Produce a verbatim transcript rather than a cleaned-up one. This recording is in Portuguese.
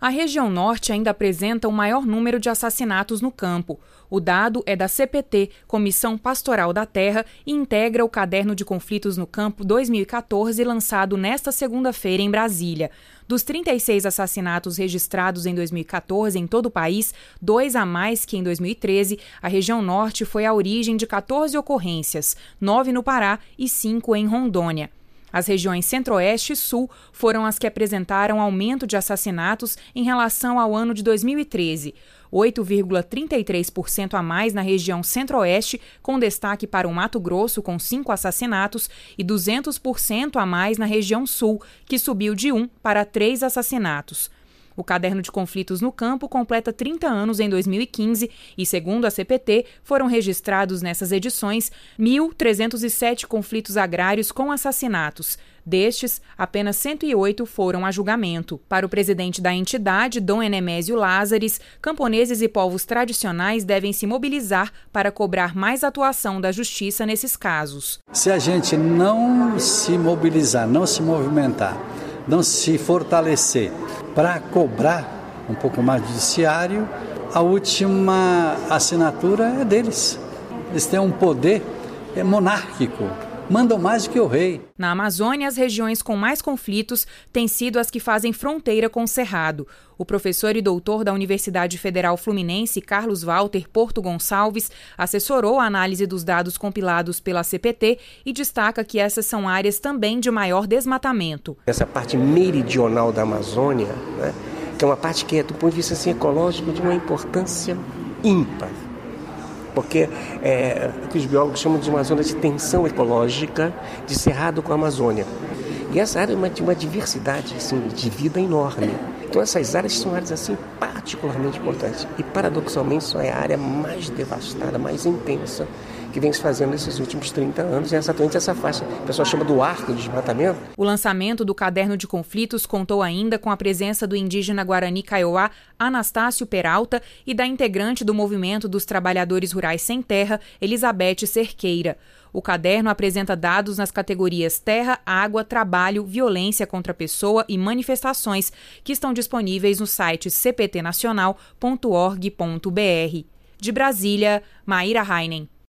A região norte ainda apresenta o maior número de assassinatos no campo. O dado é da C P T, Comissão Pastoral da Terra, e integra o Caderno de Conflitos no Campo dois mil e quatorze, lançado nesta segunda-feira em Brasília. Dos trinta e seis assassinatos registrados em dois mil e quatorze em todo o país, dois a mais que em dois mil e treze, a região norte foi a origem de quatorze ocorrências, nove no Pará e cinco em Rondônia. As regiões Centro-Oeste e Sul foram as que apresentaram aumento de assassinatos em relação ao ano de dois mil e treze. oito vírgula trinta e três por cento a mais na região Centro-Oeste, com destaque para o Mato Grosso, com cinco assassinatos, e duzentos por cento a mais na região Sul, que subiu de um para três assassinatos. O Caderno de Conflitos no Campo completa trinta anos em dois mil e quinze e, segundo a C P T, foram registrados nessas edições mil trezentos e sete conflitos agrários com assassinatos. Destes, apenas cento e oito foram a julgamento. Para o presidente da entidade, Dom Enemésio Lázares, camponeses e povos tradicionais devem se mobilizar para cobrar mais atuação da justiça nesses casos. Se a gente não se mobilizar, não se movimentar, não se fortalecer para cobrar um pouco mais do judiciário, a última assinatura é deles. Eles têm um poder monárquico, mandam mais do que o rei. Na Amazônia, as regiões com mais conflitos têm sido as que fazem fronteira com o Cerrado. O professor e doutor da Universidade Federal Fluminense, Carlos Walter Porto Gonçalves, assessorou a análise dos dados compilados pela C P T e destaca que essas são áreas também de maior desmatamento. Essa parte meridional da Amazônia, né, que é uma parte que é, do ponto de vista assim, ecológico, de uma importância ímpar. Porque é o que os biólogos chamam de uma zona de tensão ecológica de cerrado com a Amazônia. E essa área é uma, de uma diversidade assim, de vida enorme. Então essas áreas são áreas assim, particularmente importantes. E paradoxalmente só é a área mais devastada, mais intensa que vem se fazendo nesses últimos trinta anos, é exatamente essa faixa que o pessoal chama do arco de desmatamento. O lançamento do Caderno de Conflitos contou ainda com a presença do indígena Guarani Kaiowá, Anastácio Peralta, e da integrante do Movimento dos Trabalhadores Rurais Sem Terra, Elizabeth Cerqueira. O caderno apresenta dados nas categorias terra, água, trabalho, violência contra a pessoa e manifestações, que estão disponíveis no site c p t nacional ponto org ponto b r. De Brasília, Maíra Heinen.